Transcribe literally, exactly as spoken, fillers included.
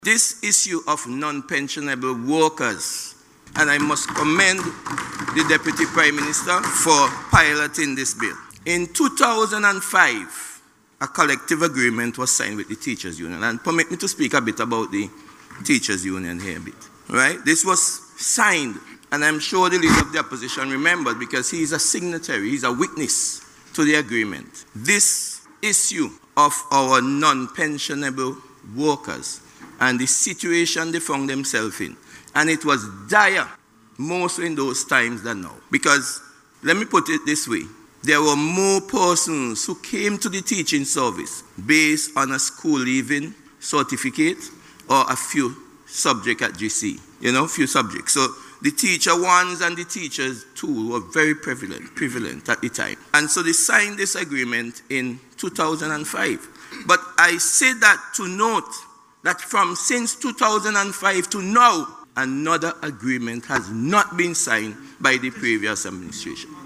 This issue of non-pensionable workers, and I must commend the Deputy Prime Minister for piloting this bill. In two thousand five, a collective agreement was signed with the Teachers Union, and permit me to speak a bit about the Teachers Union here a bit. Right? This was signed, and I'm sure the leader of the opposition remembered because he is a signatory, he's a witness to the agreement. This issue of our non-pensionable workers and the situation they found themselves in. And it was dire, more so in those times than now. Because, let me put it this way, there were more persons who came to the teaching service based on a school leaving certificate or a few subjects at G C. You know, few subjects. So the teacher ones and the teachers two were very prevalent, prevalent at the time. And so they signed this agreement in two thousand five. But I say that to note that from since two thousand five to now, another agreement has not been signed by the previous administration.